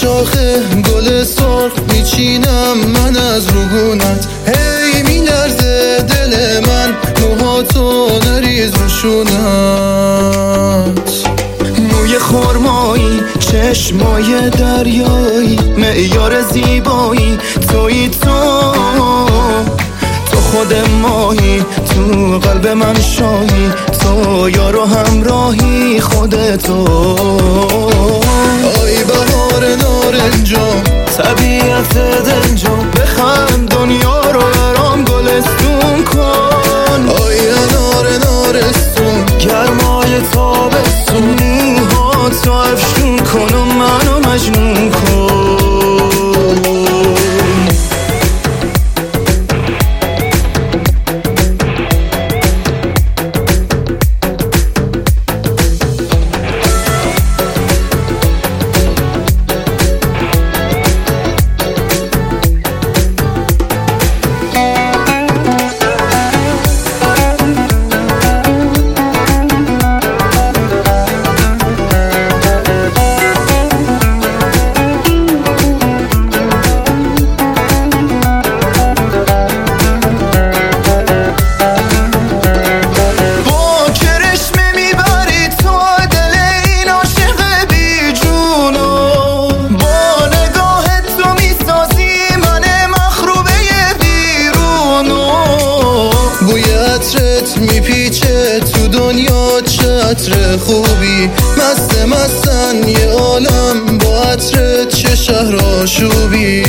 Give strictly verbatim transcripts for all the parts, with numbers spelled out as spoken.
شاخ گل سرخ میچینم من از روگونت. هی میلرزه دل من موهاتو نریز روشونت. موی خرمایی چشمای دریایی معیار زیبایی تویی تو تو خود ماهی تو قلب من شاهی تو یار و همراهی خودتو. آی بهار نارنجم طبیعت دنجم بخند دنیا رو برام گلستون کن. آی انار نارستون گرمای تابستونی ها تو افشون کن و منو مجنون کن. میپیچه تو دنیا چه عطر خوبی مست مستن یه عالم با عطر چه شهر آشوبی.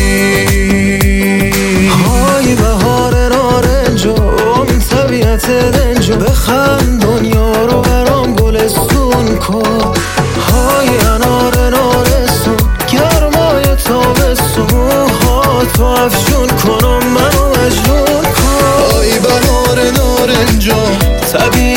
های بهار نارنجم طبیعت دنجم بخند دنیا رو برام گلستون کن. های انار نارستون گرمای تابستون ها تو افشون کن و منو مجنون کن. های بهار نارنجم طبیعت